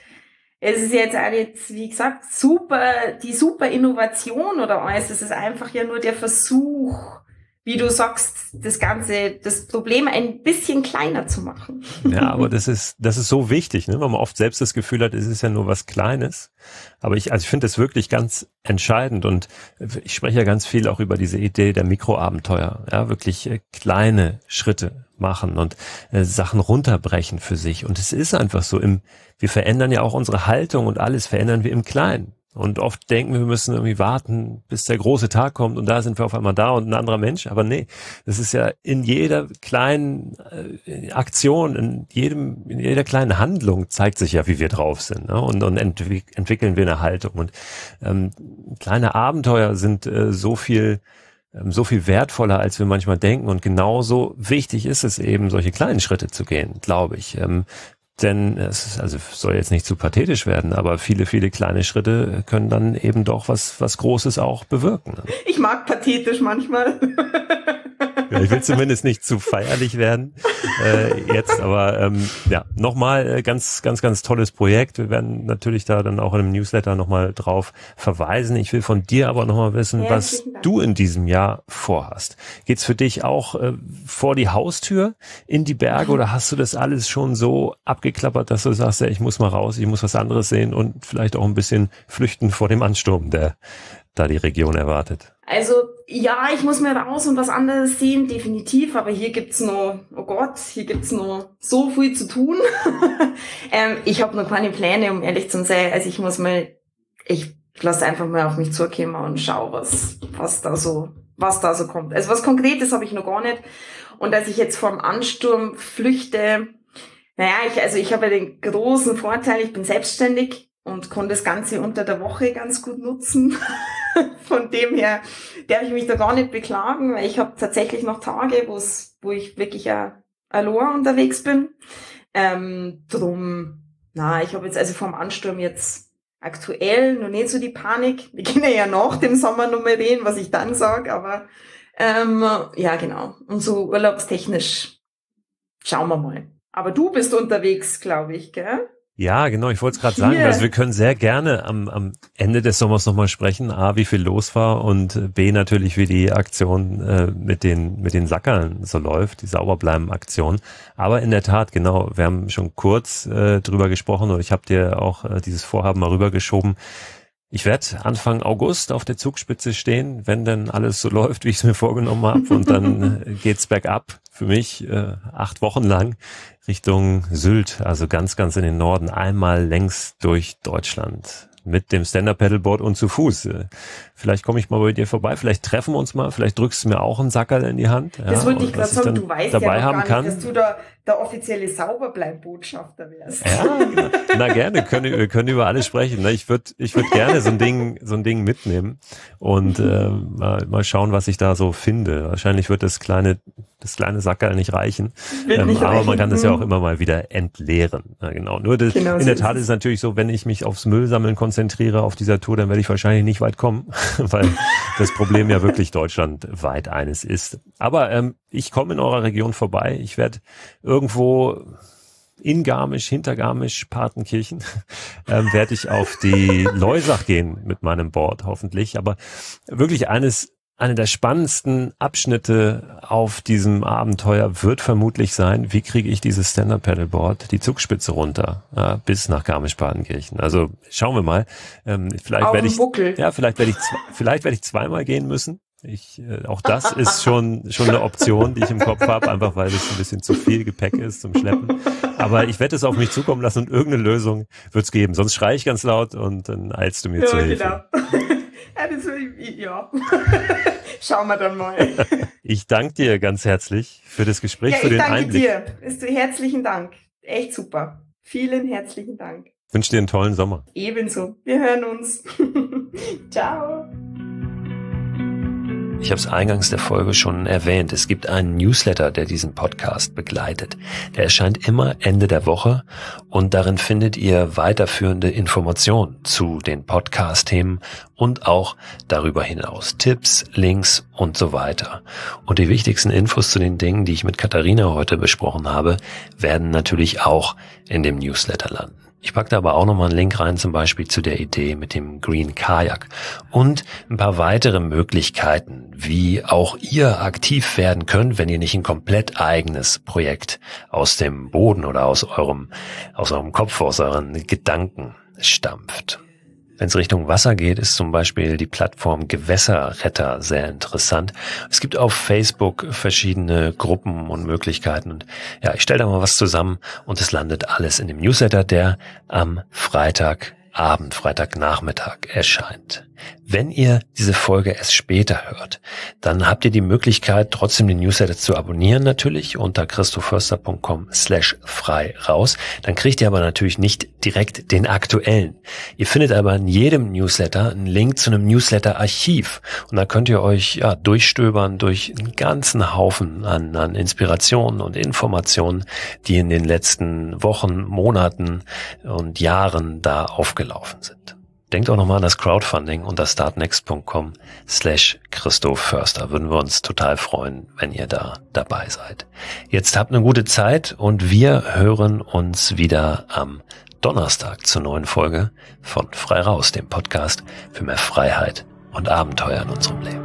wie gesagt, die super Innovation oder alles. Es ist einfach ja nur der Versuch, wie du sagst, das Problem ein bisschen kleiner zu machen. Ja, aber das ist so wichtig, ne? Weil man oft selbst das Gefühl hat, es ist ja nur was Kleines. Aber ich finde das wirklich ganz entscheidend und ich spreche ja ganz viel auch über diese Idee der Mikroabenteuer. Ja, wirklich kleine Schritte machen und Sachen runterbrechen für sich. Und es ist einfach so, wir verändern ja auch unsere Haltung und alles verändern wir im Kleinen. Und oft denken wir müssen irgendwie warten, bis der große Tag kommt und da sind wir auf einmal da und ein anderer Mensch. Aber nee, das ist ja in jeder kleinen Aktion, in jeder kleinen Handlung zeigt sich ja, wie wir drauf sind. Ne? Und entwickeln wir eine Haltung. Und kleine Abenteuer sind so viel wertvoller, als wir manchmal denken. Und genauso wichtig ist es eben, solche kleinen Schritte zu gehen, glaube ich. Denn es soll jetzt nicht zu pathetisch werden, aber viele, viele kleine Schritte können dann eben doch was Großes auch bewirken. Ich mag pathetisch manchmal. Ja, ich will zumindest nicht zu feierlich werden jetzt, aber nochmal ganz, ganz, ganz tolles Projekt. Wir werden natürlich da dann auch in einem Newsletter nochmal drauf verweisen. Ich will von dir aber nochmal wissen, was du in diesem Jahr vorhast. Geht's für dich auch vor die Haustür in die Berge oder hast du das alles schon so abgeklappert, dass du sagst, ja, ich muss mal raus, ich muss was anderes sehen und vielleicht auch ein bisschen flüchten vor dem Ansturm, der da die Region erwartet? Also ja, ich muss mal raus und was anderes sehen, definitiv, aber hier gibt's noch so viel zu tun. Ich habe noch keine Pläne, um ehrlich zu sein. Also ich lasse einfach mal auf mich zukommen und schaue, was da so kommt. Also was Konkretes habe ich noch gar nicht. Und dass ich jetzt vom Ansturm flüchte, ich habe ja den großen Vorteil, ich bin selbstständig und kann das Ganze unter der Woche ganz gut nutzen. Von dem her darf ich mich da gar nicht beklagen, weil ich habe tatsächlich noch Tage, wo ich wirklich allein unterwegs bin. Ich habe jetzt also vom Ansturm jetzt aktuell noch nicht so die Panik. Wir können ja nach dem Sommer noch mal reden, was ich dann sage, aber ja genau. Und so urlaubstechnisch schauen wir mal. Aber du bist unterwegs, glaube ich, gell? Ja, genau, ich wollte es gerade sagen, also wir können sehr gerne am Ende des Sommers nochmal sprechen, A, wie viel los war und B, natürlich, wie die Aktion mit den Sackerln so läuft, die Sauberbleiben-Aktion. Aber in der Tat, genau, wir haben schon kurz drüber gesprochen und ich habe dir auch dieses Vorhaben mal rübergeschoben. Ich werde Anfang August auf der Zugspitze stehen, wenn dann alles so läuft, wie ich es mir vorgenommen habe. Und dann geht's bergab für mich 8 Wochen lang Richtung Sylt, also ganz, ganz in den Norden, einmal längs durch Deutschland mit dem Stand-Up-Paddleboard und zu Fuß. Vielleicht komme ich mal bei dir vorbei, vielleicht treffen wir uns mal, vielleicht drückst du mir auch einen Sackerl in die Hand. Das wollte ich gerade sagen, du weißt ja noch gar nicht, dass du da der offizielle Sauberbleib-Botschafter wärst. Ja, na gerne, wir können über alles sprechen. Ich würde gerne so ein Ding mitnehmen und mal schauen, was ich da so finde. Wahrscheinlich wird das kleine Sackerl nicht reichen, aber man kann das ja auch immer mal wieder entleeren. Ja, genau. Nur in der Tat ist es natürlich so, wenn ich mich aufs Müllsammeln konzentriere auf dieser Tour, dann werde ich wahrscheinlich nicht weit kommen, weil das Problem ja wirklich deutschlandweit eines ist. Aber ich komme in eurer Region vorbei. Ich werde irgendwo in Garmisch, hinter Garmisch, Partenkirchen, werde ich auf die Loisach gehen mit meinem Board, hoffentlich. Aber wirklich eine der spannendsten Abschnitte auf diesem Abenteuer wird vermutlich sein, wie kriege ich dieses Stand-Up-Paddleboard, die Zugspitze runter, bis nach Garmisch-Partenkirchen. Also schauen wir mal. Vielleicht werde ich zweimal gehen müssen. Auch das ist schon eine Option, die ich im Kopf habe, einfach weil es ein bisschen zu viel Gepäck ist zum Schleppen. Aber ich werde es auf mich zukommen lassen und irgendeine Lösung wird's geben. Sonst schreie ich ganz laut und dann eilst du mir zur Hilfe. Ja. Schauen wir dann mal. Ich danke dir ganz herzlich für das Gespräch, für den Einblick. Ja, ich danke dir. Herzlichen Dank. Echt super. Vielen herzlichen Dank. Ich wünsche dir einen tollen Sommer. Ebenso. Wir hören uns. Ciao. Ich habe es eingangs der Folge schon erwähnt. Es gibt einen Newsletter, der diesen Podcast begleitet. Der erscheint immer Ende der Woche und darin findet ihr weiterführende Informationen zu den Podcast-Themen und auch darüber hinaus Tipps, Links und so weiter. Und die wichtigsten Infos zu den Dingen, die ich mit Katharina heute besprochen habe, werden natürlich auch in dem Newsletter landen. Ich packe da aber auch nochmal einen Link rein, zum Beispiel zu der Idee mit dem Green Kajak und ein paar weitere Möglichkeiten, wie auch ihr aktiv werden könnt, wenn ihr nicht ein komplett eigenes Projekt aus dem Boden oder aus eurem Kopf, aus euren Gedanken stampft. Wenn es Richtung Wasser geht, ist zum Beispiel die Plattform Gewässerretter sehr interessant. Es gibt auf Facebook verschiedene Gruppen und Möglichkeiten. Und ja, ich stelle da mal was zusammen und es landet alles in dem Newsletter, der am Freitagnachmittag erscheint. Wenn ihr diese Folge erst später hört, dann habt ihr die Möglichkeit, trotzdem den Newsletter zu abonnieren natürlich unter christoförster.com/frei raus. Dann kriegt ihr aber natürlich nicht direkt den aktuellen. Ihr findet aber in jedem Newsletter einen Link zu einem Newsletter-Archiv und da könnt ihr euch durchstöbern durch einen ganzen Haufen an Inspirationen und Informationen, die in den letzten Wochen, Monaten und Jahren da aufgelaufen sind. Denkt auch nochmal an das Crowdfunding unter startnext.com/Christoph Förster. Würden wir uns total freuen, wenn ihr da dabei seid. Jetzt habt eine gute Zeit und wir hören uns wieder am Donnerstag zur neuen Folge von Frei Raus, dem Podcast für mehr Freiheit und Abenteuer in unserem Leben.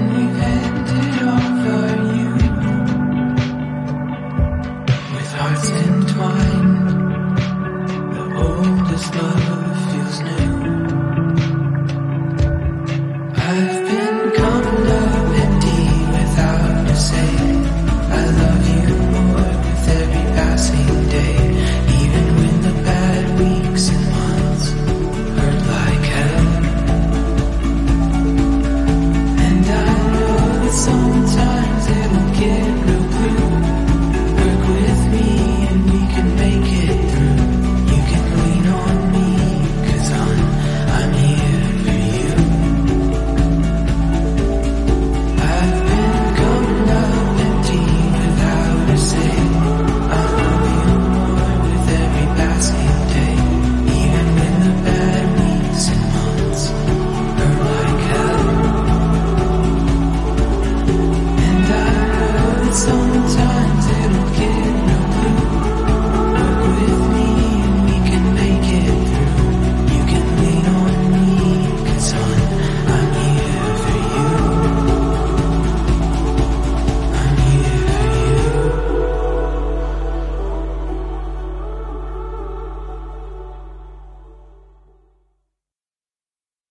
Hearts